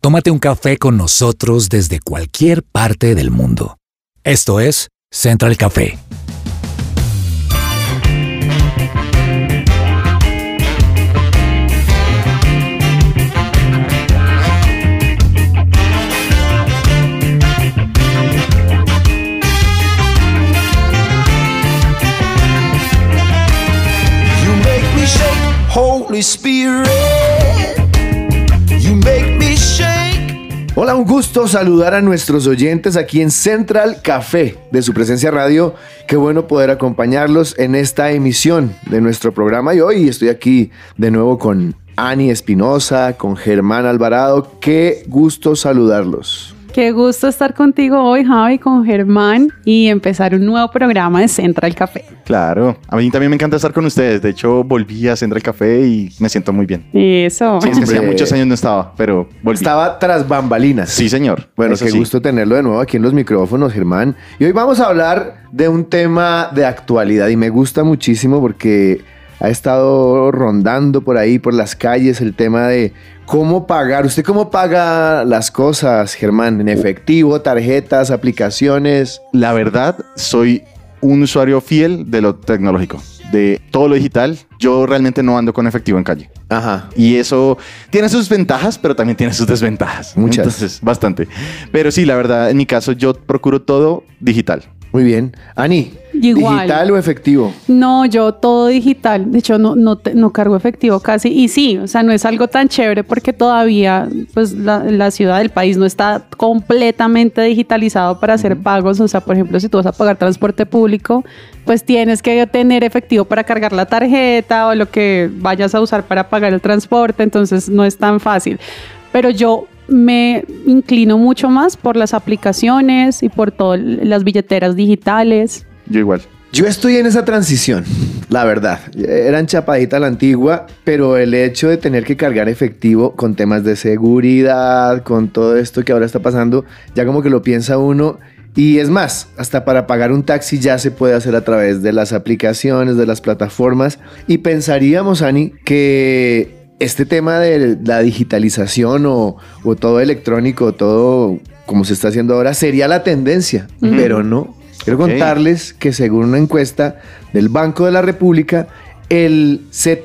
tómate un café con nosotros desde cualquier parte del mundo. Esto es Central Café. Holy Spirit, you make me shake. Hola, un gusto saludar a nuestros oyentes aquí en Central Café de su presencia radio. Qué bueno poder acompañarlos en esta emisión de nuestro programa. Y hoy estoy aquí de nuevo con Ani Espinosa, con Germán Alvarado. Qué gusto saludarlos. Qué gusto estar contigo hoy, Javi, con Germán y empezar un nuevo programa de Central Café. Claro, a mí también me encanta estar con ustedes. De hecho, volví a Central Café y me siento muy bien. Eso. Sí, es que hacía muchos años no estaba, pero volví. Estaba tras bambalinas. Sí, señor. Bueno, Eso qué gusto tenerlo de nuevo aquí en los micrófonos, Germán. Y hoy vamos a hablar de un tema de actualidad y me gusta muchísimo porque ha estado rondando por ahí, por las calles, el tema de cómo pagar. ¿Usted cómo paga las cosas, Germán? ¿En efectivo, tarjetas, aplicaciones? La verdad, soy un usuario fiel de lo tecnológico, de todo lo digital. Yo realmente no ando con efectivo en calle. Ajá. Y eso tiene sus ventajas, pero también tiene sus desventajas. Muchas. Entonces, bastante. Pero sí, la verdad, en mi caso, yo procuro todo digital. Muy bien. Ani, Igual. ¿digital o efectivo? No, yo todo digital. De hecho, no cargo efectivo casi. Y sí, o sea, no es algo tan chévere porque todavía pues, la ciudad del país no está completamente digitalizado para hacer pagos. O sea, por ejemplo, si tú vas a pagar transporte público, pues tienes que tener efectivo para cargar la tarjeta o lo que vayas a usar para pagar el transporte. Entonces, no es tan fácil. Pero yo me inclino mucho más por las aplicaciones y por todas las billeteras digitales. Yo igual. Yo estoy en esa transición, la verdad. Era enchapadita a la antigua, pero el hecho de tener que cargar efectivo con temas de seguridad, con todo esto que ahora está pasando, ya como que lo piensa uno. Y es más, hasta para pagar un taxi ya se puede hacer a través de las aplicaciones, de las plataformas. Y pensaríamos, Ani, que este tema de la digitalización o todo electrónico, todo como se está haciendo ahora, sería la tendencia, pero no. Quiero contarles que según una encuesta del Banco de la República, el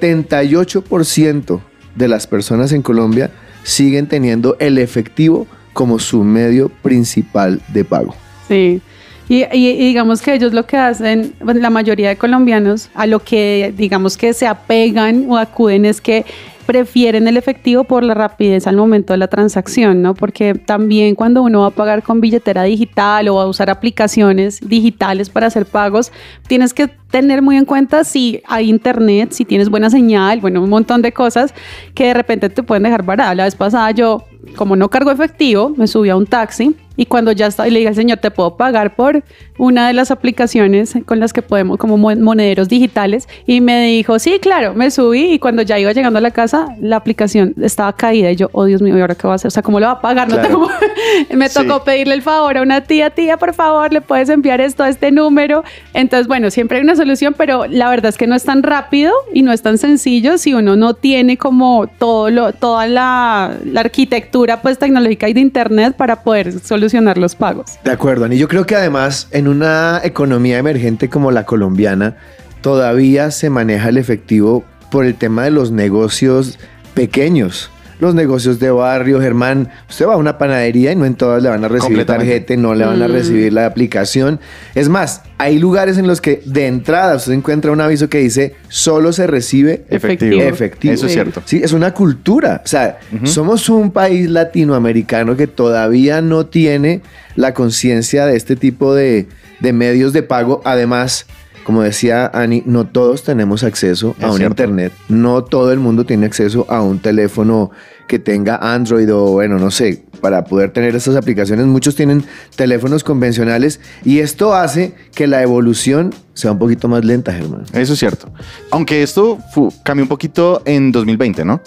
78% de las personas en Colombia siguen teniendo el efectivo como su medio principal de pago. Sí. Y digamos que ellos lo que hacen, bueno, la mayoría de colombianos, a lo que digamos que se apegan o acuden es que prefieren el efectivo por la rapidez al momento de la transacción, ¿no? Porque también cuando uno va a pagar con billetera digital o va a usar aplicaciones digitales para hacer pagos, tienes que tener muy en cuenta si hay internet, si tienes buena señal, bueno, un montón de cosas que de repente te pueden dejar varada. La vez pasada yo, como no cargo efectivo, me subí a un taxi y cuando ya estaba, le dije al señor, ¿te puedo pagar por una de las aplicaciones con las que podemos, como monederos digitales? Y me dijo, sí, claro, me subí y cuando ya iba llegando a la casa, la aplicación estaba caída y yo, oh Dios mío, ¿y ahora qué va a hacer? O sea, ¿cómo lo va a pagar? Claro. No tengo... Me tocó pedirle el favor a una tía, por favor, ¿le puedes enviar esto a este número? Entonces, bueno, siempre hay una solución, pero la verdad es que no es tan rápido y no es tan sencillo si uno no tiene como toda la arquitectura pues tecnológica y de internet para poder solucionar los pagos. De acuerdo, Ani. Yo creo que además en una economía emergente como la colombiana todavía se maneja el efectivo por el tema de los negocios pequeños. Los negocios de barrio, Germán, usted va a una panadería y no en todas le van a recibir tarjeta, no le van a recibir la aplicación. Es más, hay lugares en los que de entrada usted encuentra un aviso que dice solo se recibe efectivo. Eso es cierto. Sí, es una cultura. O sea, somos un país latinoamericano que todavía no tiene la conciencia de este tipo de medios de pago. Además, como decía Ani, no todos tenemos acceso a un internet. No todo el mundo tiene acceso a un teléfono que tenga Android o, bueno, no sé, para poder tener estas aplicaciones. Muchos tienen teléfonos convencionales y esto hace que la evolución sea un poquito más lenta, Germán. Eso es cierto. Aunque esto cambió un poquito en 2020, ¿no?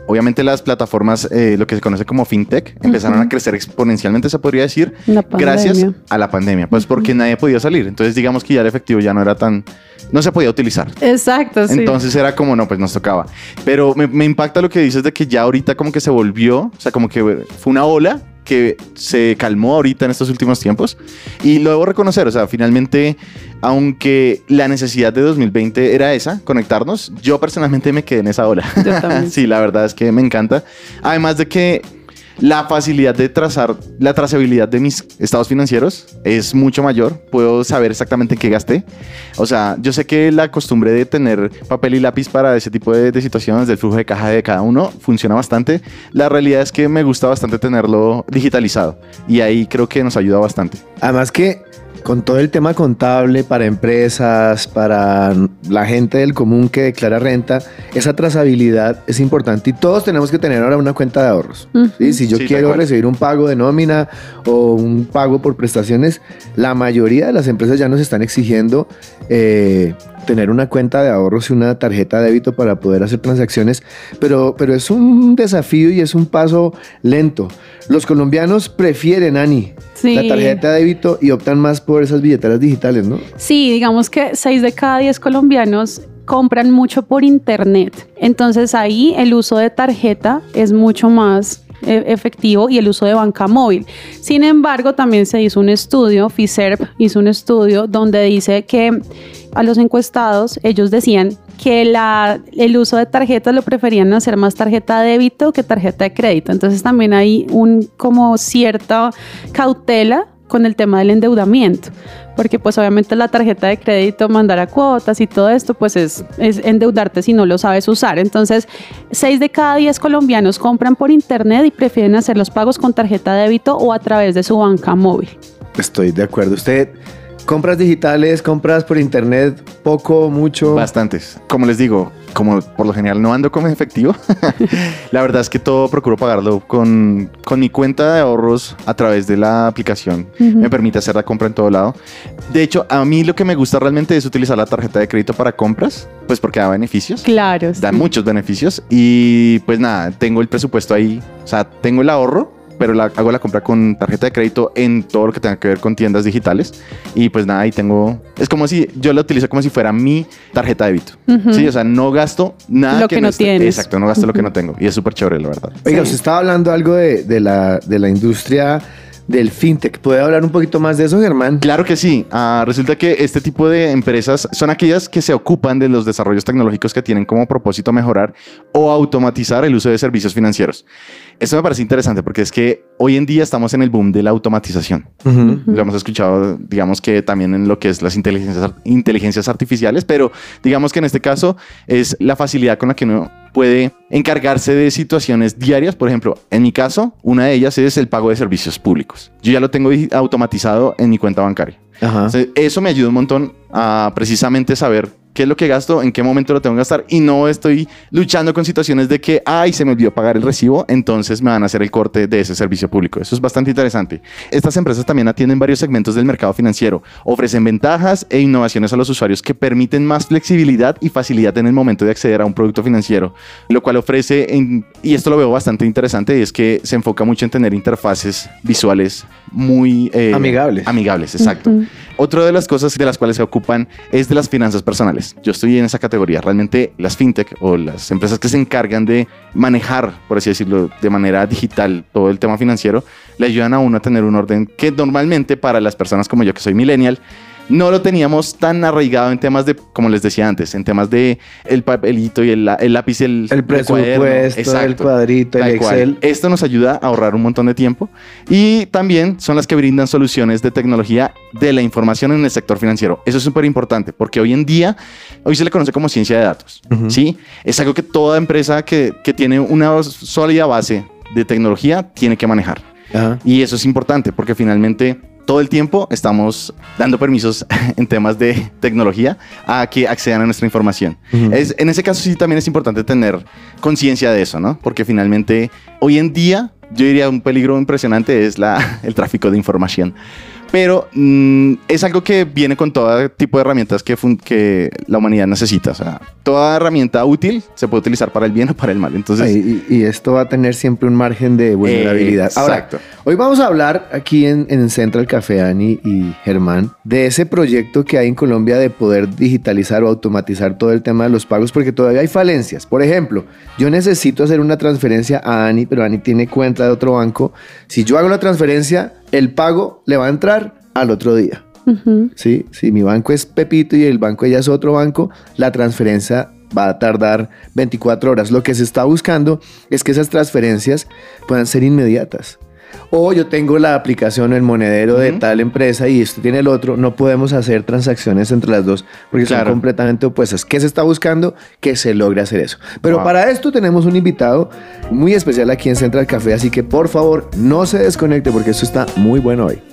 obviamente las plataformas, lo que se conoce como fintech, empezaron a crecer exponencialmente, se podría decir, gracias a la pandemia, pues porque nadie podía salir. Entonces digamos que ya el efectivo ya no era tan, no se podía utilizar. Exacto, sí. Entonces era como, no, pues nos tocaba. Pero me impacta lo que dices de que ya ahorita como que se volvió, o sea, como que fue una ola que se calmó ahorita en estos últimos tiempos y lo debo reconocer, o sea, finalmente, aunque la necesidad de 2020 era esa, conectarnos, yo personalmente me quedé en esa ola. Yo también. Sí, la verdad es que me encanta. Además de que la facilidad de trazar, la trazabilidad de mis estados financieros es mucho mayor. Puedo saber exactamente qué gasté. O sea, yo sé que la costumbre de tener papel y lápiz para ese tipo de situaciones del flujo de caja de cada uno funciona bastante. La realidad es que me gusta bastante tenerlo digitalizado y ahí creo que nos ayuda bastante. Además que con todo el tema contable para empresas, para la gente del común que declara renta, esa trazabilidad es importante y todos tenemos que tener ahora una cuenta de ahorros. ¿Sí? Si yo quiero recibir un pago de nómina o un pago por prestaciones, la mayoría de las empresas ya nos están exigiendo tener una cuenta de ahorros y una tarjeta de débito para poder hacer transacciones, pero es un desafío y es un paso lento. Los colombianos prefieren, Ani, sí, la tarjeta de débito y optan más por esas billeteras digitales, ¿no? Sí, digamos que 6 de cada 10 colombianos compran mucho por internet. Entonces ahí el uso de tarjeta es mucho más efectivo y el uso de banca móvil. Sin embargo, también se hizo un estudio, Fiserv hizo un estudio donde dice que a los encuestados ellos decían que el uso de tarjetas lo preferían hacer más tarjeta de débito que tarjeta de crédito. Entonces también hay como cierta cautela con el tema del endeudamiento, porque pues obviamente la tarjeta de crédito, mandar a cuotas y todo esto pues es endeudarte si no lo sabes usar. Entonces 6 de cada 10 colombianos compran por internet y prefieren hacer los pagos con tarjeta de débito o a través de su banca móvil. Estoy de acuerdo. ¿Usted compras digitales, compras por internet, poco, mucho? Bastantes. Como les digo, como por lo general no ando con efectivo, la verdad es que todo procuro pagarlo con mi cuenta de ahorros a través de la aplicación. Me permite hacer la compra en todo lado. De hecho, a mí lo que me gusta realmente es utilizar la tarjeta de crédito para compras, pues porque da beneficios. Claro. Da muchos beneficios y pues nada, tengo el presupuesto ahí, o sea, tengo el ahorro, pero hago la compra con tarjeta de crédito en todo lo que tenga que ver con tiendas digitales y pues nada, ahí tengo, es como si yo la utilizo como si fuera mi tarjeta de débito, ¿sí? O sea, no gasto nada lo que no tienes. Exacto, no gasto lo que no tengo y es súper chévere, la verdad. Oiga, usted estaba hablando algo de la industria del fintech. ¿Puede hablar un poquito más de eso, Germán? Claro que sí. Resulta que este tipo de empresas son aquellas que se ocupan de los desarrollos tecnológicos que tienen como propósito mejorar o automatizar el uso de servicios financieros. Esto me parece interesante porque es que hoy en día estamos en el boom de la automatización. Lo hemos escuchado, digamos que también en lo que es las inteligencias artificiales, pero digamos que en este caso es la facilidad con la que uno puede encargarse de situaciones diarias. Por ejemplo, en mi caso, una de ellas es el pago de servicios públicos. Yo ya lo tengo automatizado en mi cuenta bancaria. Entonces, eso me ayuda un montón a precisamente saber qué es lo que gasto, en qué momento lo tengo que gastar y no estoy luchando con situaciones de que, ay, se me olvidó pagar el recibo, entonces me van a hacer el corte de ese servicio público. Eso es bastante interesante. Estas empresas también atienden varios segmentos del mercado financiero, ofrecen ventajas e innovaciones a los usuarios que permiten más flexibilidad y facilidad en el momento de acceder a un producto financiero, lo cual ofrece, y esto lo veo bastante interesante, y es que se enfoca mucho en tener interfaces visuales muy amigables, exacto. Otra de las cosas de las cuales se ocupan es de las finanzas personales. Yo estoy en esa categoría. Realmente las fintech o las empresas que se encargan de manejar, por así decirlo, de manera digital todo el tema financiero, le ayudan a uno a tener un orden que normalmente para las personas como yo, que soy millennial, no lo teníamos tan arraigado en temas de, como les decía antes, en temas de el papelito y el lápiz, el presupuesto, el cuadrito, el Excel. Esto nos ayuda a ahorrar un montón de tiempo y también son las que brindan soluciones de tecnología de la información en el sector financiero. Eso es súper importante porque hoy se le conoce como ciencia de datos, ¿sí? Es algo que toda empresa que tiene una sólida base de tecnología tiene que manejar. Y eso es importante porque finalmente todo el tiempo estamos dando permisos en temas de tecnología a que accedan a nuestra información. En ese caso sí también es importante tener conciencia de eso, ¿no? Porque finalmente hoy en día yo diría un peligro impresionante es el tráfico de información. pero es algo que viene con todo tipo de herramientas que la humanidad necesita. O sea, toda herramienta útil se puede utilizar para el bien o para el mal. Entonces, y esto va a tener siempre un margen de vulnerabilidad. Exacto. Ahora, hoy vamos a hablar aquí en Central Café, Ani y Germán, de ese proyecto que hay en Colombia de poder digitalizar o automatizar todo el tema de los pagos, porque todavía hay falencias. Por ejemplo, yo necesito hacer una transferencia a Ani, pero Ani tiene cuenta de otro banco. Si yo hago la transferencia, el pago le va a entrar al otro día. ¿Sí? Si mi banco es Pepito y el banco ella es otro banco, la transferencia va a tardar 24 horas. Lo que se está buscando es que esas transferencias puedan ser inmediatas. O yo tengo la aplicación, el monedero de tal empresa y esto tiene el otro, no podemos hacer transacciones entre las dos porque son completamente opuestas. ¿Qué se está buscando? Que se logre hacer eso. Pero para esto tenemos un invitado muy especial aquí en Central Café, así que por favor no se desconecte porque esto está muy bueno hoy.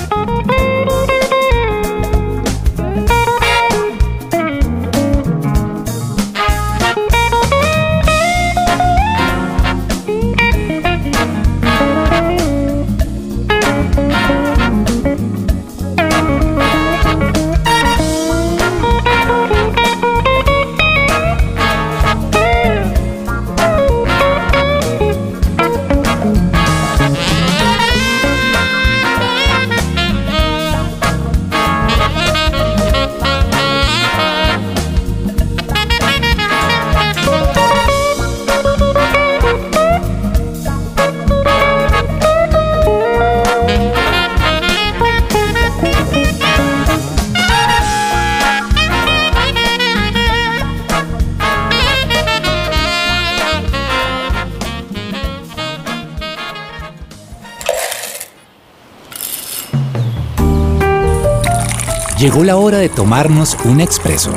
Llegó la hora de tomarnos un expreso.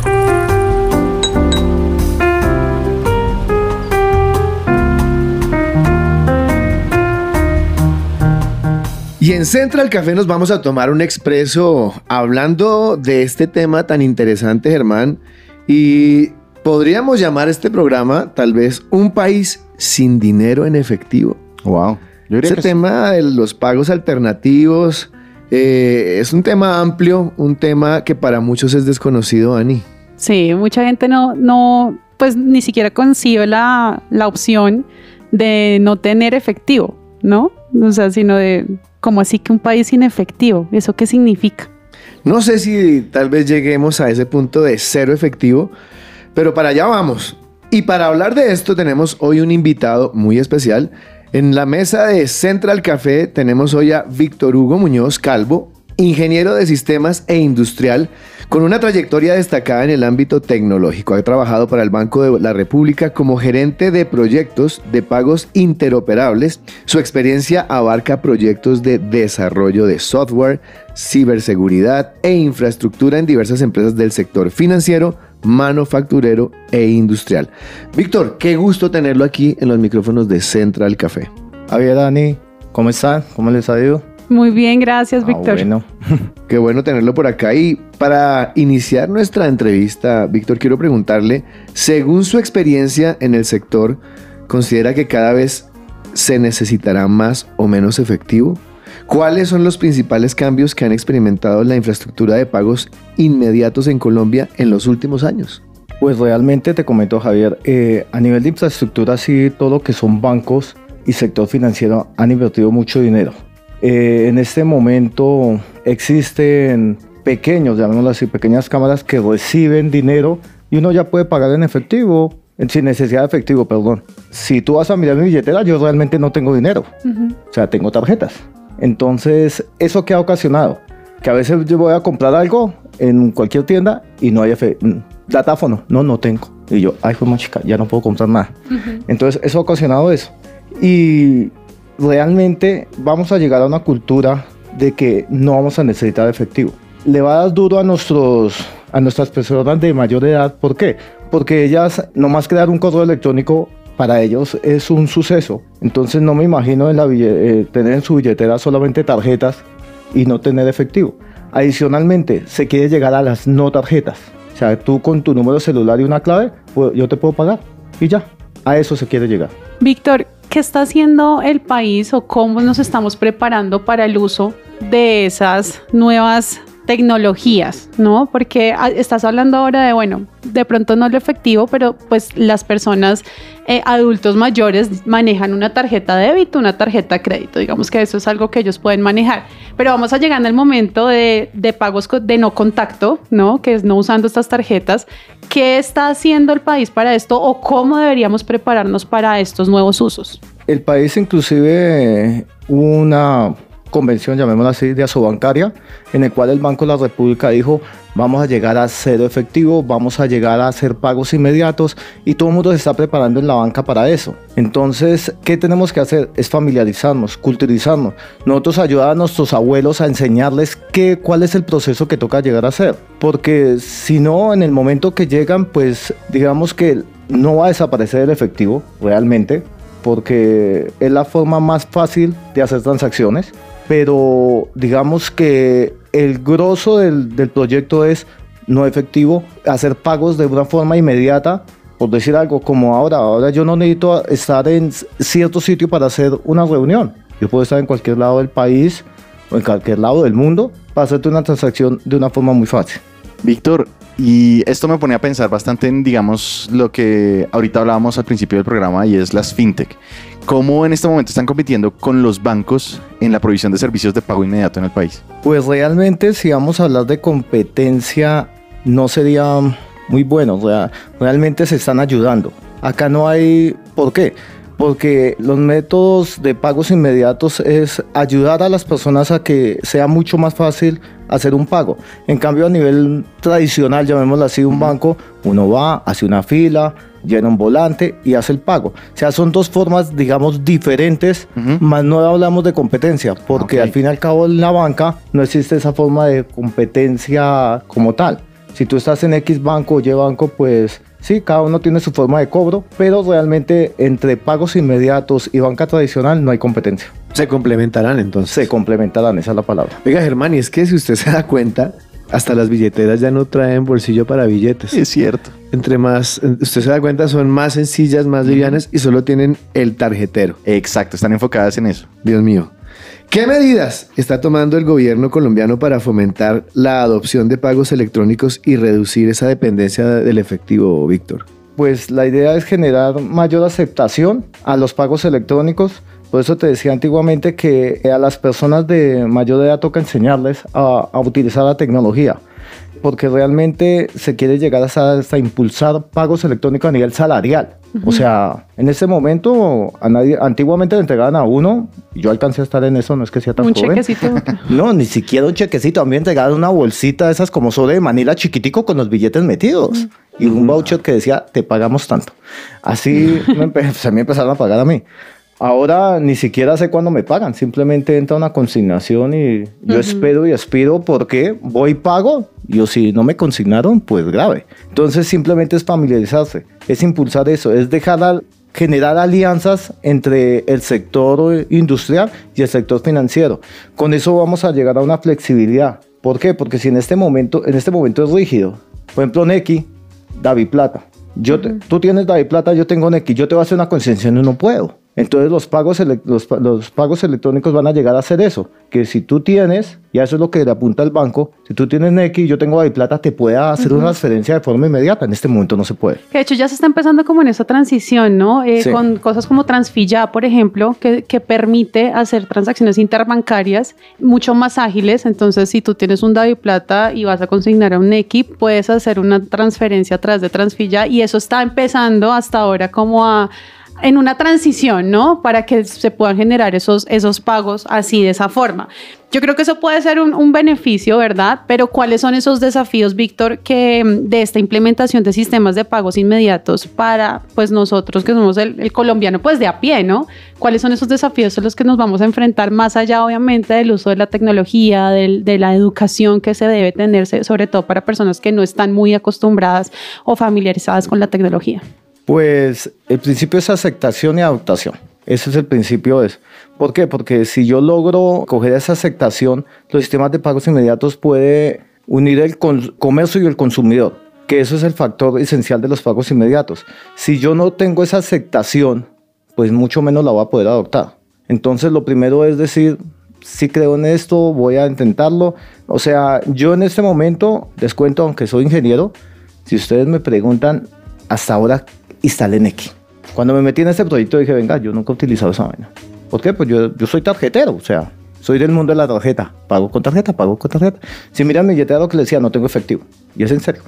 Y en Central Café nos vamos a tomar un expreso hablando de este tema tan interesante, Germán. Y podríamos llamar este programa tal vez un país sin dinero en efectivo. Wow. Ese tema de los pagos alternativos es un tema amplio, un tema que para muchos es desconocido, Ani. Sí, mucha gente no, pues ni siquiera concibe la opción de no tener efectivo, ¿no? O sea, sino de, ¿cómo así que un país sin efectivo? ¿Eso qué significa? No sé si tal vez lleguemos a ese punto de cero efectivo, pero para allá vamos. Y para hablar de esto tenemos hoy un invitado muy especial. En la mesa de Central Café tenemos hoy a Víctor Hugo Muñoz Calvo, ingeniero de sistemas e industrial, con una trayectoria destacada en el ámbito tecnológico. Ha trabajado para el Banco de la República como gerente de proyectos de pagos interoperables. Su experiencia abarca proyectos de desarrollo de software, ciberseguridad e infraestructura en diversas empresas del sector financiero, manufacturero e industrial. Víctor, qué gusto tenerlo aquí en los micrófonos de Central Café. Javier, Dani, ¿cómo están? ¿Cómo les ha ido? Muy bien, gracias, Víctor. Bueno. Qué bueno tenerlo por acá. Y para iniciar nuestra entrevista, Víctor, quiero preguntarle, según su experiencia en el sector, ¿considera que cada vez se necesitará más o menos efectivo? ¿Cuáles son los principales cambios que han experimentado la infraestructura de pagos inmediatos en Colombia en los últimos años? Pues realmente te comento, Javier, a nivel de infraestructura, sí, todo lo que son bancos y sector financiero han invertido mucho dinero. En este momento existen pequeños, llamémoslo así, pequeñas cámaras que reciben dinero y uno ya puede pagar en efectivo, sin necesidad de efectivo, perdón. Si tú vas a mirar mi billetera, yo realmente no tengo dinero. O sea, tengo tarjetas. Entonces, ¿eso qué ha ocasionado? Que a veces yo voy a comprar algo en cualquier tienda y no hay datáfono. No tengo. Y yo, ay, fue más chica, ya no puedo comprar nada. Entonces, eso ha ocasionado eso. Y realmente vamos a llegar a una cultura de que no vamos a necesitar efectivo. Le va a dar duro a nuestras personas de mayor edad. ¿Por qué? Porque ellas, nomás crear un correo electrónico, para ellos es un suceso. Entonces no me imagino tener en su billetera solamente tarjetas y no tener efectivo. Adicionalmente, se quiere llegar a las no tarjetas. O sea, tú con tu número celular y una clave, pues, yo te puedo pagar y ya. A eso se quiere llegar. Víctor, ¿qué está haciendo el país o cómo nos estamos preparando para el uso de esas nuevas tecnologías, ¿no? Porque estás hablando ahora de, bueno, de pronto no lo efectivo, pero pues las personas adultos mayores manejan una tarjeta de débito, una tarjeta de crédito, digamos que eso es algo que ellos pueden manejar, pero vamos a llegar al momento de pagos de no contacto, ¿no? Que es no usando estas tarjetas. ¿Qué está haciendo el país para esto o cómo deberíamos prepararnos para estos nuevos usos? El país inclusive una convención, llamémosla así, de asobancaria, en el cual el Banco de la República dijo, vamos a llegar a cero efectivo, vamos a llegar a hacer pagos inmediatos, y todo el mundo se está preparando en la banca para eso. Entonces, ¿qué tenemos que hacer? Es familiarizarnos, culturizarnos. Nosotros ayudar a nuestros abuelos a enseñarles cuál es el proceso que toca llegar a hacer, porque si no, en el momento que llegan, pues digamos que no va a desaparecer el efectivo realmente, porque es la forma más fácil de hacer transacciones, pero digamos que el grosso del proyecto es no efectivo, hacer pagos de una forma inmediata, por decir algo, como ahora yo no necesito estar en cierto sitio para hacer una reunión, yo puedo estar en cualquier lado del país o en cualquier lado del mundo para hacerte una transacción de una forma muy fácil. Víctor, y esto me pone a pensar bastante en, digamos, lo que ahorita hablábamos al principio del programa, y es las fintech. ¿Cómo en este momento están compitiendo con los bancos en la provisión de servicios de pago inmediato en el país? Pues realmente, si vamos a hablar de competencia, no sería muy bueno. O sea, realmente se están ayudando. Acá no hay... ¿Por qué? Porque los métodos de pagos inmediatos es ayudar a las personas a que sea mucho más fácil hacer un pago. En cambio, a nivel tradicional, llamémoslo así, un banco, uno va, hace una fila, llena un volante y hace el pago. O sea, son dos formas, digamos, diferentes, más no hablamos de competencia, porque al fin y al cabo en la banca no existe esa forma de competencia como tal. Si tú estás en X banco o Y banco, pues sí, cada uno tiene su forma de cobro, pero realmente entre pagos inmediatos y banca tradicional no hay competencia. Se complementarán entonces. Se complementarán, esa es la palabra. Oiga, Germán, y es que si usted se da cuenta, hasta las billeteras ya no traen bolsillo para billetes. Es cierto. Entre más, usted se da cuenta, son más sencillas, más livianas y solo tienen el tarjetero. Exacto, están enfocadas en eso. Dios mío. ¿Qué medidas está tomando el gobierno colombiano para fomentar la adopción de pagos electrónicos y reducir esa dependencia del efectivo, Víctor? Pues la idea es generar mayor aceptación a los pagos electrónicos. Por eso te decía antiguamente que a las personas de mayor edad toca enseñarles a utilizar la tecnología, porque realmente se quiere llegar hasta impulsar pagos electrónicos a nivel salarial. O sea, en ese momento, antiguamente le entregaban a uno, yo alcancé a estar en eso, no es que sea tan Un joven. chequecito. No, ni siquiera un chequecito, a mí me entregaban una bolsita de esas como sobre de Manila chiquitico con los billetes metidos y un voucher que decía, te pagamos tanto. Así se me empezaron a pagar a mí. Ahora ni siquiera sé cuándo me pagan, simplemente entra una consignación y yo espero y aspiro porque voy y pago, y si no me consignaron, pues grave. Entonces simplemente es familiarizarse, es impulsar eso, es generar alianzas entre el sector industrial y el sector financiero. Con eso vamos a llegar a una flexibilidad. ¿Por qué? Porque si en este momento es rígido, por ejemplo Nequi, DaviPlata. Tú tienes DaviPlata, yo tengo Nequi, yo te voy a hacer una consignación y no puedo. Entonces los pagos electrónicos van a llegar a hacer eso, que si tú tienes, y eso es lo que le apunta el banco, si tú tienes Nequi y yo tengo DaviPlata, te puede hacer una transferencia de forma inmediata. En este momento no se puede. Que de hecho ya se está empezando como en esa transición, ¿no? Sí. Con cosas como Transfilla, por ejemplo, que permite hacer transacciones interbancarias mucho más ágiles. Entonces, si tú tienes un DaviPlata y vas a consignar a un Nequi, puedes hacer una transferencia a través de Transfilla, y eso está empezando hasta ahora como en una transición, ¿no? Para que se puedan generar esos pagos así, de esa forma. Yo creo que eso puede ser un beneficio, ¿verdad? Pero ¿cuáles son esos desafíos, Víctor, de esta implementación de sistemas de pagos inmediatos para, pues, nosotros que somos el colombiano, pues, de a pie, ¿no? ¿Cuáles son esos desafíos a los que nos vamos a enfrentar más allá, obviamente, del uso de la tecnología, de la educación que se debe tenerse, sobre todo para personas que no están muy acostumbradas o familiarizadas con la tecnología? Pues el principio es aceptación y adaptación. Ese es el principio de eso. ¿Por qué? Porque si yo logro coger esa aceptación, los sistemas de pagos inmediatos pueden unir el comercio y el consumidor, que eso es el factor esencial de los pagos inmediatos. Si yo no tengo esa aceptación, pues mucho menos la voy a poder adoptar. Entonces lo primero es decir, sí creo en esto, voy a intentarlo. O sea, yo en este momento, les cuento, aunque soy ingeniero, si ustedes me preguntan, hasta ahora instalé Nequi. Cuando me metí en este proyecto dije, venga, yo nunca he utilizado esa vaina. ¿Por qué? Pues yo soy tarjetero, o sea, soy del mundo de la tarjeta. Pago con tarjeta, pago con tarjeta. Si miran mi billetera, lo que le decía, no tengo efectivo. Y es en serio.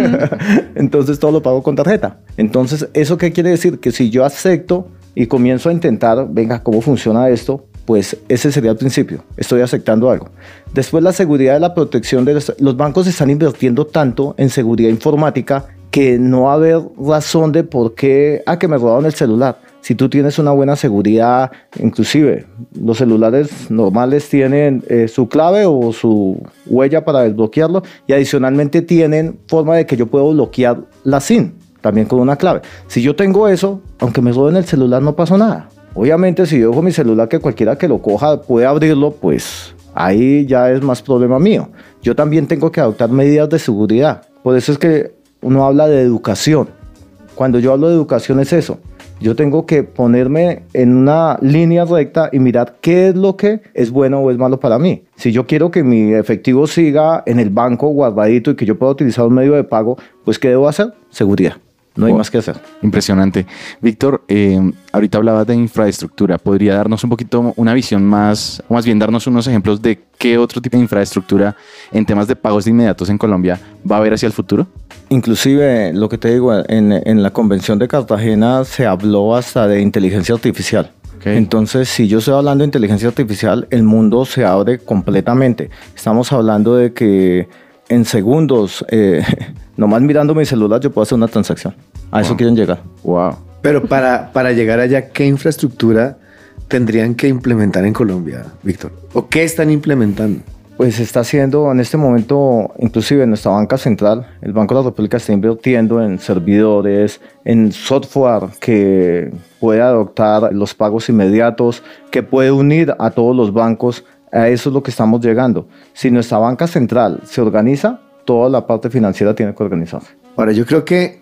Entonces todo lo pago con tarjeta. Entonces, ¿eso qué quiere decir? Que si yo acepto y comienzo a intentar, venga, ¿cómo funciona esto? Pues ese sería el principio. Estoy aceptando algo. Después, la seguridad y la protección de los bancos están invirtiendo tanto en seguridad informática que no va a haber razón de por qué, que me robaron el celular. Si tú tienes una buena seguridad, inclusive los celulares normales tienen su clave o su huella para desbloquearlo y adicionalmente tienen forma de que yo puedo bloquear la SIM, también con una clave. Si yo tengo eso, aunque me roben el celular no pasa nada. Obviamente si yo dejo mi celular que cualquiera que lo coja puede abrirlo, pues ahí ya es más problema mío. Yo también tengo que adoptar medidas de seguridad. Por eso es que uno habla de educación. Cuando yo hablo de educación es eso. Yo tengo que ponerme en una línea recta y mirar qué es lo que es bueno o es malo para mí. Si yo quiero que mi efectivo siga en el banco guardadito y que yo pueda utilizar un medio de pago, pues ¿qué debo hacer? Seguridad. No hay más que hacer. Impresionante. Víctor, ahorita hablabas de infraestructura. ¿Podría darnos un poquito una visión más, o más bien darnos unos ejemplos de qué otro tipo de infraestructura en temas de pagos de inmediatos en Colombia va a haber hacia el futuro? Inclusive, lo que te digo, en la convención de Cartagena se habló hasta de inteligencia artificial. Okay. Entonces, si yo estoy hablando de inteligencia artificial, el mundo se abre completamente. Estamos hablando de que en segundos, nomás mirando mi celular, yo puedo hacer una transacción. A eso quieren llegar. Wow. Pero para llegar allá, ¿qué infraestructura tendrían que implementar en Colombia, Víctor? ¿O qué están implementando? Pues se está haciendo en este momento, inclusive en nuestra banca central, el Banco de la República está invirtiendo en servidores, en software que puede adoptar los pagos inmediatos, que puede unir a todos los bancos. A eso es lo que estamos llegando. Si nuestra banca central se organiza, toda la parte financiera tiene que organizarse. Ahora, yo creo que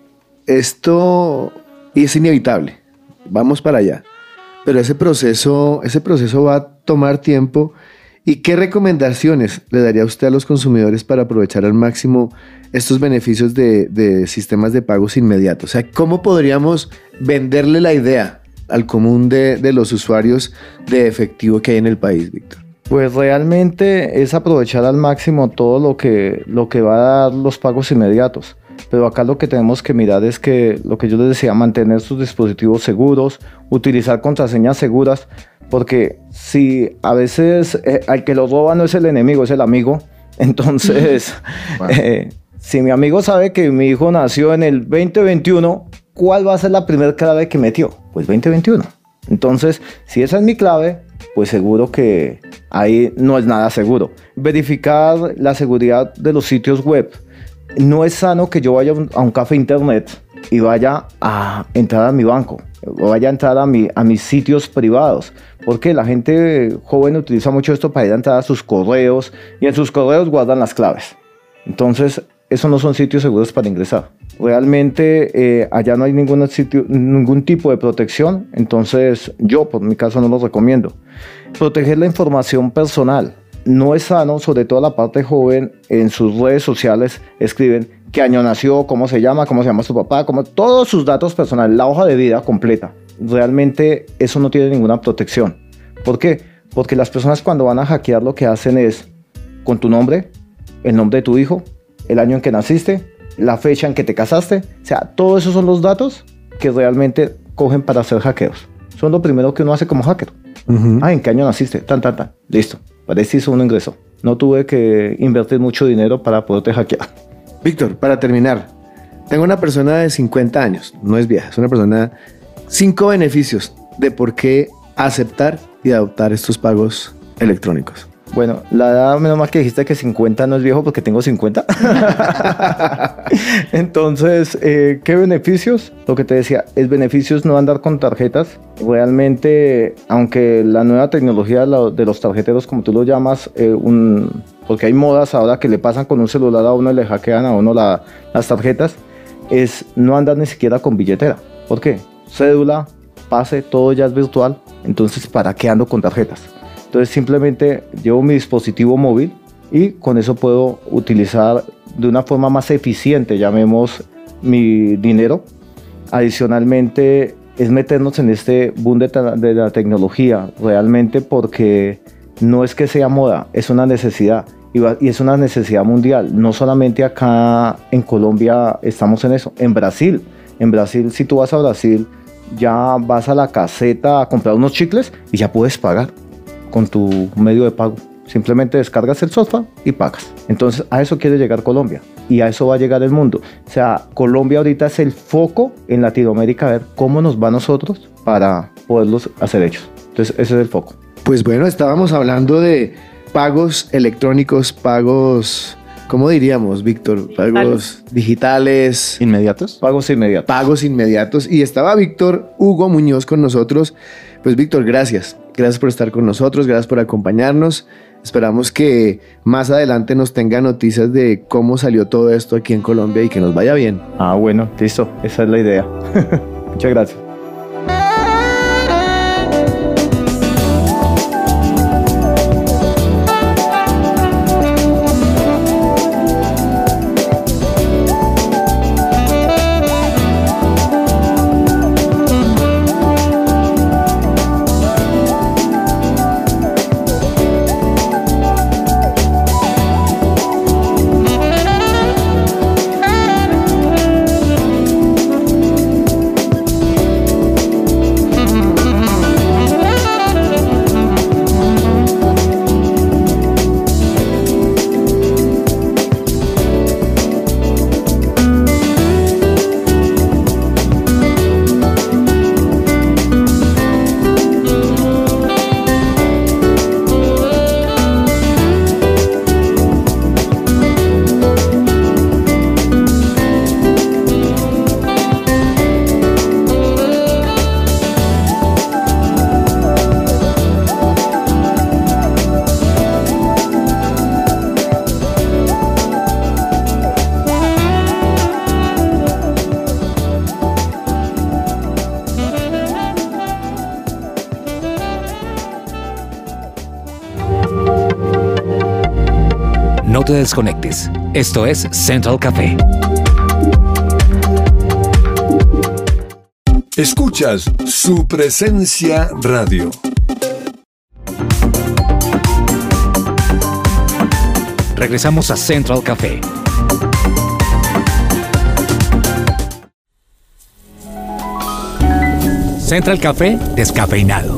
esto es inevitable. Vamos para allá. Pero ese proceso va a tomar tiempo. ¿Y qué recomendaciones le daría usted a los consumidores para aprovechar al máximo estos beneficios de sistemas de pagos inmediatos? O sea, ¿cómo podríamos venderle la idea al común de los usuarios de efectivo que hay en el país, Víctor? Pues realmente es aprovechar al máximo todo lo que va a dar los pagos inmediatos. Pero acá lo que tenemos que mirar es que, lo que yo les decía, mantener sus dispositivos seguros, utilizar contraseñas seguras, porque si a veces al que lo roba no es el enemigo, es el amigo. Entonces, bueno. Si mi amigo sabe que mi hijo nació en el 2021, ¿cuál va a ser la primera clave que metió? Pues 2021. Entonces, si esa es mi clave, pues seguro que ahí no es nada seguro. Verificar la seguridad de los sitios web. No es sano que yo vaya a un café internet y vaya a entrar a mi banco, o vaya a entrar a mis sitios privados, porque la gente joven utiliza mucho esto para ir a entrar a sus correos y en sus correos guardan las claves. Entonces, esos no son sitios seguros para ingresar. Realmente allá no hay ningún tipo de protección, entonces yo por mi caso no lo recomiendo. Proteger la información personal. No es sano, sobre todo la parte joven, en sus redes sociales escriben qué año nació, cómo se llama su papá, todos sus datos personales, la hoja de vida completa. Realmente eso no tiene ninguna protección. ¿Por qué? Porque las personas cuando van a hackear lo que hacen es con tu nombre, el nombre de tu hijo, el año en que naciste, la fecha en que te casaste, o sea, todos esos son los datos que realmente cogen para hacer hackeos. Son lo primero que uno hace como hacker. ¿En qué año naciste? Tan. Listo. Parece que uno ingresó. No tuve que invertir mucho dinero para poderte hackear. Víctor, para terminar, tengo una persona de 50 años, no es vieja, es una persona, 5 beneficios de por qué aceptar y adoptar estos pagos electrónicos. Bueno, la edad, menos mal que dijiste que 50 no es viejo porque tengo 50. Entonces, ¿qué beneficios? Lo que te decía, el beneficio es no andar con tarjetas. Realmente, aunque la nueva tecnología de los tarjeteros, como tú lo llamas, porque hay modas ahora que le pasan con un celular a uno y le hackean a uno las tarjetas, es no andar ni siquiera con billetera. ¿Por qué? Cédula, pase, todo ya es virtual. Entonces, ¿para qué ando con tarjetas? Entonces simplemente llevo mi dispositivo móvil y con eso puedo utilizar de una forma más eficiente, llamemos, mi dinero. Adicionalmente es meternos en este boom de la tecnología realmente, porque no es que sea moda, es una necesidad. Y es una necesidad mundial. No solamente acá en Colombia estamos en eso. En Brasil, si tú vas a Brasil, ya vas a la caseta a comprar unos chicles y ya puedes pagar con tu medio de pago. Simplemente descargas el software y pagas. Entonces a eso quiere llegar Colombia y a eso va a llegar el mundo. O sea, Colombia ahorita es el foco en Latinoamérica, a ver cómo nos va a nosotros para poderlos hacer ellos. Entonces ese es el foco. Pues bueno, estábamos hablando de pagos electrónicos, pagos, ¿cómo diríamos, Víctor? Pagos digitales. ¿Inmediatos? Pagos inmediatos. Pagos inmediatos. Y estaba Víctor Hugo Muñoz con nosotros. Pues Víctor, gracias. Gracias por estar con nosotros, gracias por acompañarnos. Esperamos que más adelante nos tenga noticias de cómo salió todo esto aquí en Colombia y que nos vaya bien. Ah, bueno, listo. Esa es la idea. Muchas gracias. No te desconectes. Esto es Central Café. Escuchas su presencia radio. Regresamos a Central Café. Central Café descafeinado.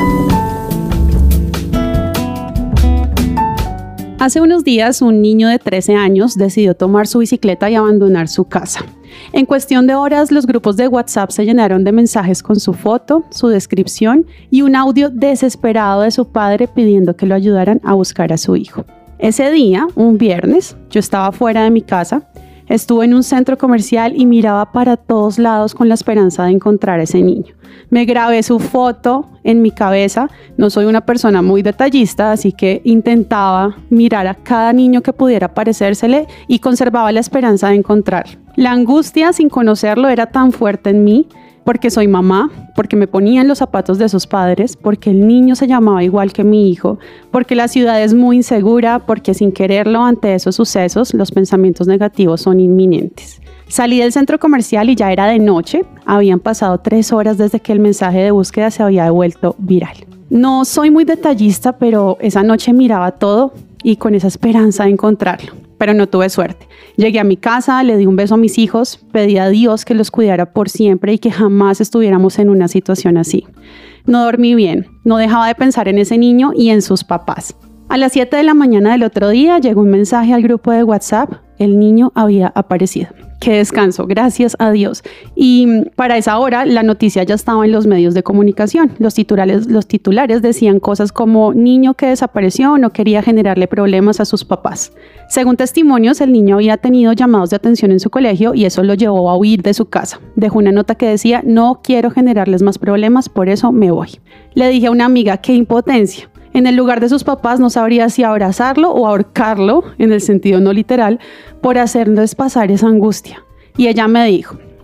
Hace unos días, un niño de 13 años decidió tomar su bicicleta y abandonar su casa. En cuestión de horas, los grupos de WhatsApp se llenaron de mensajes con su foto, su descripción y un audio desesperado de su padre pidiendo que lo ayudaran a buscar a su hijo. Ese día, un viernes, yo estaba fuera de mi casa, estuve en un centro comercial y miraba para todos lados con la esperanza de encontrar a ese niño. Me grabé su foto en mi cabeza. No soy una persona muy detallista, así que intentaba mirar a cada niño que pudiera parecérsele y conservaba la esperanza de encontrarlo. La angustia sin conocerlo era tan fuerte en mí porque soy mamá, porque me ponía en los zapatos de sus padres, porque el niño se llamaba igual que mi hijo, porque la ciudad es muy insegura, porque sin quererlo ante esos sucesos los pensamientos negativos son inminentes. Salí del centro comercial y ya era de noche. Habían pasado 3 horas desde que el mensaje de búsqueda se había vuelto viral. No soy muy detallista, pero esa noche miraba todo y con esa esperanza de encontrarlo. Pero no tuve suerte. Llegué a mi casa, le di un beso a mis hijos, pedí a Dios que los cuidara por siempre y que jamás estuviéramos en una situación así. No dormí bien, no dejaba de pensar en ese niño y en sus papás. A las 7 de la mañana del otro día llegó un mensaje al grupo de WhatsApp. El niño había aparecido. Qué descanso, gracias a Dios. Y para esa hora la noticia ya estaba en los medios de comunicación. Los titulares decían cosas como niño que desapareció, no quería generarle problemas a sus papás. Según testimonios, el niño había tenido llamados de atención en su colegio y eso lo llevó a huir de su casa. Dejó una nota que decía, no quiero generarles más problemas, por eso me voy. Le dije a una amiga, qué impotencia. En el lugar de sus papás no sabría si abrazarlo o ahorcarlo, en el sentido no literal, por hacerles pasar esa angustia. Y ella me dijo,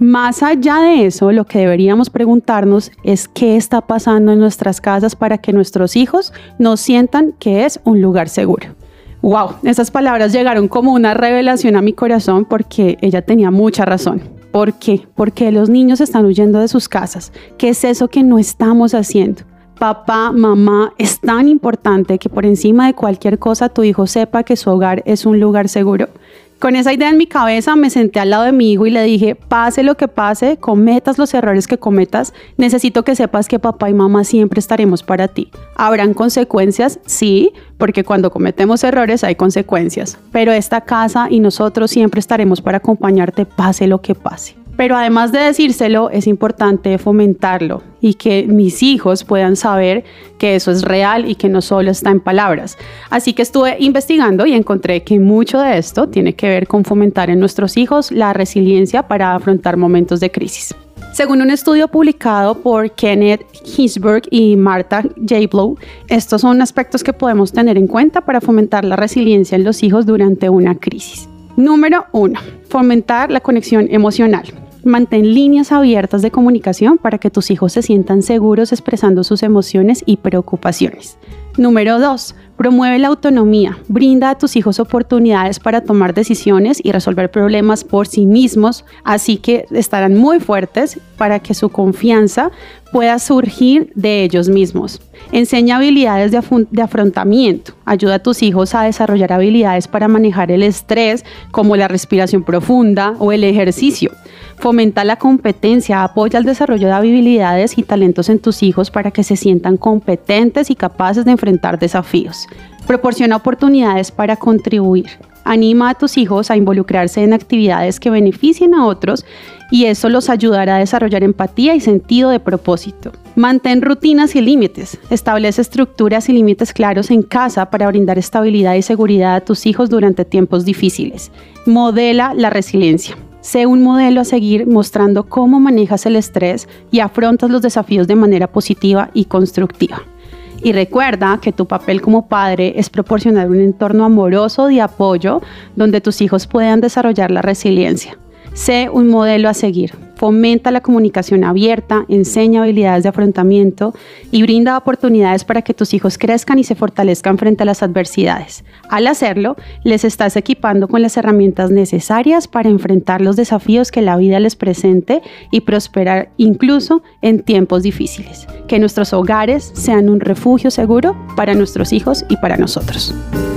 Más allá de eso, lo que deberíamos preguntarnos es qué está pasando en nuestras casas para que nuestros hijos nos sientan que es un lugar seguro. Wow, esas palabras llegaron como una revelación a mi corazón porque ella tenía mucha razón. ¿Por qué? Porque los niños están huyendo de sus casas. ¿Qué es eso que no estamos haciendo? Papá, mamá, es tan importante que por encima de cualquier cosa tu hijo sepa que su hogar es un lugar seguro. Con esa idea en mi cabeza me senté al lado de mi hijo y le dije, pase lo que pase, cometas los errores que cometas, necesito que sepas que papá y mamá siempre estaremos para ti. ¿Habrán consecuencias? Sí, porque cuando cometemos errores hay consecuencias, pero esta casa y nosotros siempre estaremos para acompañarte, pase lo que pase. Pero además de decírselo, es importante fomentarlo y que mis hijos puedan saber que eso es real y que no solo está en palabras. Así que estuve investigando y encontré que mucho de esto tiene que ver con fomentar en nuestros hijos la resiliencia para afrontar momentos de crisis. Según un estudio publicado por Kenneth Hinsberg y Martha Jablow, estos son aspectos que podemos tener en cuenta para fomentar la resiliencia en los hijos durante una crisis. Número 1. Fomentar la conexión emocional. Mantén líneas abiertas de comunicación para que tus hijos se sientan seguros expresando sus emociones y preocupaciones. Número 2. Promueve la autonomía. Brinda a tus hijos oportunidades para tomar decisiones y resolver problemas por sí mismos, así que estarán muy fuertes para que su confianza pueda surgir de ellos mismos. Enseña habilidades de afrontamiento. Ayuda a tus hijos a desarrollar habilidades para manejar el estrés, como la respiración profunda o el ejercicio. Fomenta la competencia. Apoya el desarrollo de habilidades y talentos en tus hijos para que se sientan competentes y capaces de enfrentar desafíos. Proporciona oportunidades para contribuir. Anima a tus hijos a involucrarse en actividades que beneficien a otros y eso los ayudará a desarrollar empatía y sentido de propósito. Mantén rutinas y límites. Establece estructuras y límites claros en casa para brindar estabilidad y seguridad a tus hijos durante tiempos difíciles. Modela la resiliencia. Sé un modelo a seguir mostrando cómo manejas el estrés y afrontas los desafíos de manera positiva y constructiva. Y recuerda que tu papel como padre es proporcionar un entorno amoroso de apoyo donde tus hijos puedan desarrollar la resiliencia. Sé un modelo a seguir. Fomenta la comunicación abierta, enseña habilidades de afrontamiento y brinda oportunidades para que tus hijos crezcan y se fortalezcan frente a las adversidades. Al hacerlo, les estás equipando con las herramientas necesarias para enfrentar los desafíos que la vida les presente y prosperar incluso en tiempos difíciles. Que nuestros hogares sean un refugio seguro para nuestros hijos y para nosotros.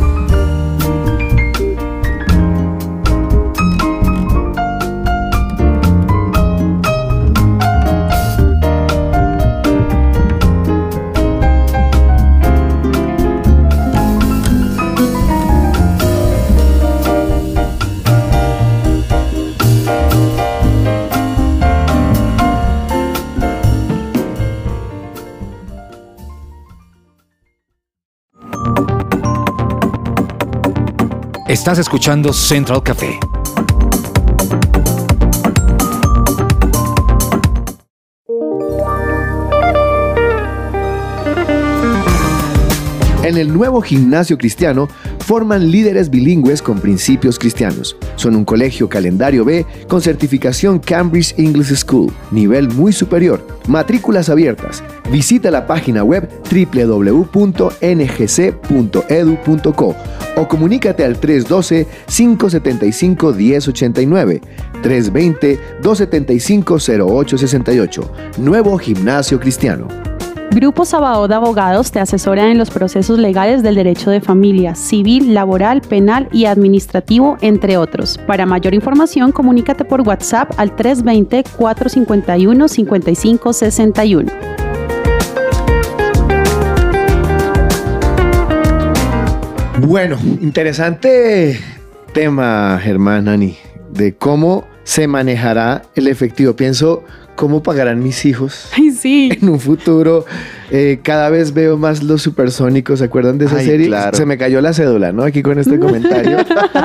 Estás escuchando Central Café. En el nuevo gimnasio cristiano forman líderes bilingües con principios cristianos. Son un colegio calendario B con certificación Cambridge English School, nivel muy superior. Matrículas abiertas. Visita la página web www.ngc.edu.co o comunícate al 312-575-1089, 320-275-0868. Nuevo gimnasio cristiano. Grupo Sabaoth de Abogados te asesora en los procesos legales del derecho de familia, civil, laboral, penal y administrativo, entre otros. Para mayor información, comunícate por WhatsApp al 320-451-5561. Bueno, interesante tema, Germán, Ani, de cómo se manejará el efectivo. Pienso, ¿cómo pagarán mis hijos? Ay, sí. En un futuro, cada vez veo más los supersónicos. ¿Se acuerdan de esa serie? Claro. Se me cayó la cédula, ¿no? Aquí con este comentario.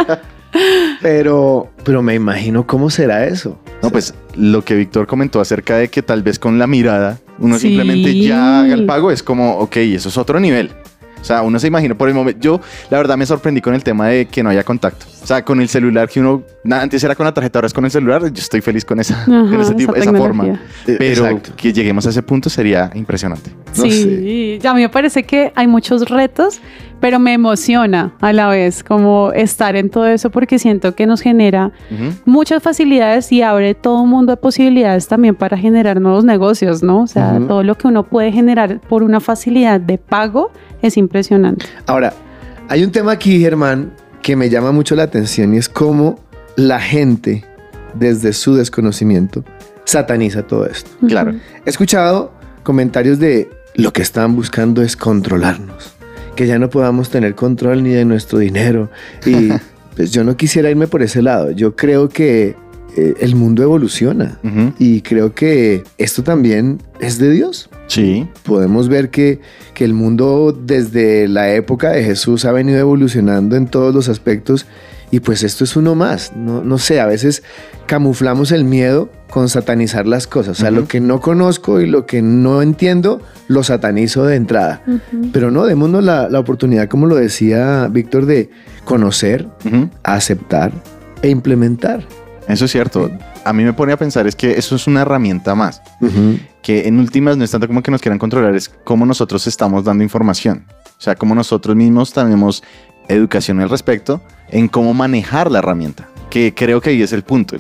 Pero me imagino cómo será eso. No, pues lo que Víctor comentó acerca de que tal vez con la mirada uno Sí. simplemente ya haga el pago es como, ok, eso es otro nivel. O sea, uno se imagina por el momento. Yo, la verdad, me sorprendí con el tema de que no haya contacto. O sea, con el celular que uno, antes era con la tarjeta, ahora es con el celular. Yo estoy feliz con esa, con ese tipo, esa forma. Pero exacto, que lleguemos a ese punto sería impresionante. Sí, no sé. A mí me parece que hay muchos retos, pero me emociona a la vez como estar en todo eso porque siento que nos genera muchas facilidades y abre todo un mundo de posibilidades también para generar nuevos negocios, ¿no? O sea, todo lo que uno puede generar por una facilidad de pago es impresionante. Ahora, hay un tema aquí, Germán, que me llama mucho la atención y es cómo la gente, desde su desconocimiento, sataniza todo esto. Claro. He escuchado comentarios de lo que están buscando es controlarnos, que ya no podamos tener control ni de nuestro dinero. Y pues yo no quisiera irme por ese lado. Yo creo que el mundo evoluciona y creo que esto también es de Dios. Sí. Podemos ver que el mundo desde la época de Jesús ha venido evolucionando en todos los aspectos y pues esto es uno más. No sé, a veces camuflamos el miedo con satanizar las cosas. O sea, lo que no conozco y lo que no entiendo, lo satanizo de entrada. Pero no, démonos la oportunidad, como lo decía Víctor, de conocer, aceptar e implementar. Eso es cierto. Sí. A mí me pone a pensar es que eso es una herramienta más. Que en últimas no es tanto como que nos quieran controlar, es cómo nosotros estamos dando información. O sea, cómo nosotros mismos tenemos educación al respecto en cómo manejar la herramienta. Que creo que ahí es el punto.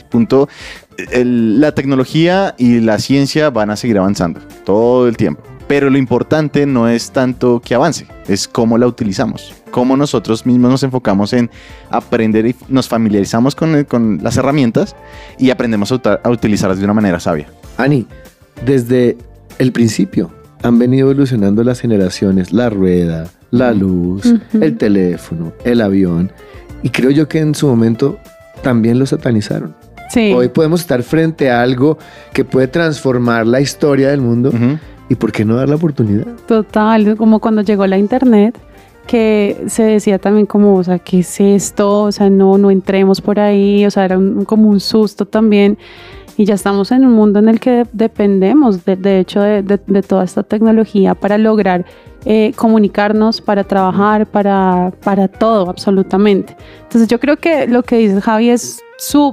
La tecnología y la ciencia van a seguir avanzando todo el tiempo. Pero lo importante no es tanto que avance, es cómo la utilizamos. Cómo nosotros mismos nos enfocamos en aprender y nos familiarizamos con las herramientas y aprendemos a utilizarlas de una manera sabia. Ani, desde el principio han venido evolucionando las generaciones, la rueda, la luz, el teléfono, el avión. Y creo yo que en su momento también lo satanizaron. Sí. Hoy podemos estar frente a algo que puede transformar la historia del mundo. ¿Y por qué no dar la oportunidad? Total, como cuando llegó la internet, que se decía también como, o sea, ¿qué es esto? O sea, no entremos por ahí, o sea, era como un susto también. Y ya estamos en un mundo en el que dependemos, de hecho, de toda esta tecnología para lograr comunicarnos, para trabajar, para todo, absolutamente. Entonces yo creo que lo que dice Javi es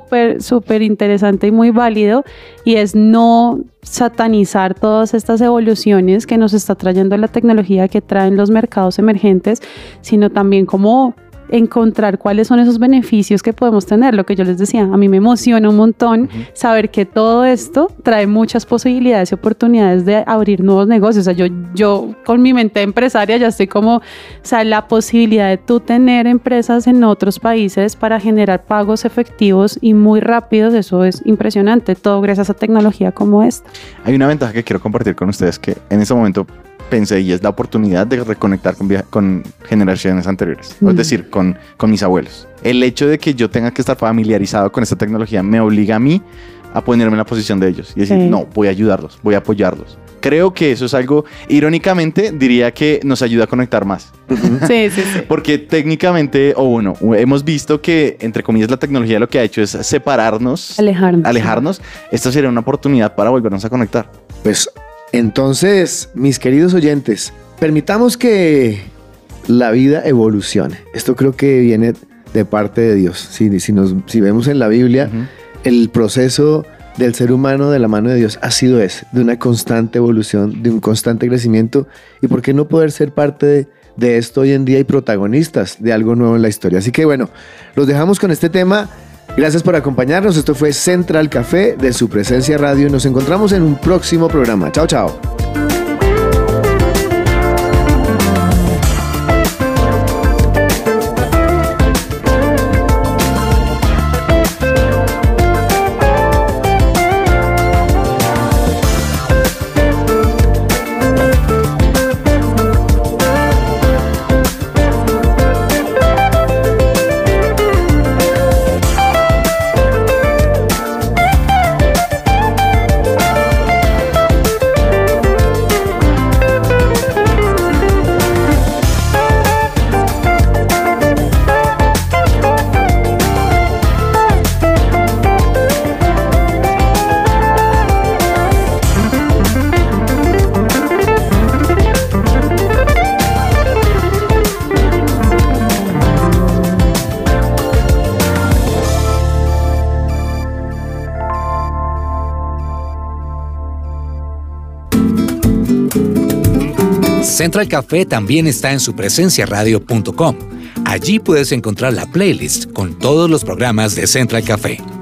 súper interesante y muy válido, y es no satanizar todas estas evoluciones que nos está trayendo la tecnología, que traen los mercados emergentes, sino también como encontrar cuáles son esos beneficios que podemos tener. Lo que yo les decía, a mí me emociona un montón saber que todo esto trae muchas posibilidades y oportunidades de abrir nuevos negocios. O sea, yo con mi mente empresaria ya estoy como, o sea, la posibilidad de tú tener empresas en otros países para generar pagos efectivos y muy rápidos, eso es impresionante, todo gracias a tecnología como esta. Hay una ventaja que quiero compartir con ustedes que en ese momento pensé, y es la oportunidad de reconectar con generaciones anteriores, es decir, con mis abuelos. El hecho de que yo tenga que estar familiarizado con esta tecnología me obliga a mí a ponerme en la posición de ellos y decir, no, voy a ayudarlos, voy a apoyarlos. Creo que eso es algo, irónicamente, diría que nos ayuda a conectar más. Sí. Porque técnicamente, hemos visto que, entre comillas, la tecnología lo que ha hecho es separarnos, alejarnos. Esta sería una oportunidad para volvernos a conectar. Pues entonces, mis queridos oyentes, permitamos que la vida evolucione. Esto creo que viene de parte de Dios. Si vemos en la Biblia, el proceso del ser humano de la mano de Dios ha sido ese, de una constante evolución, de un constante crecimiento. ¿Y por qué no poder ser parte de esto hoy en día y protagonistas de algo nuevo en la historia? Así que bueno, los dejamos con este tema. Gracias por acompañarnos. Esto fue Central Café de Su Presencia Radio. Nos encontramos en un próximo programa. Chao, chao. Central Café también está en supresenciaradio.com. Allí puedes encontrar la playlist con todos los programas de Central Café.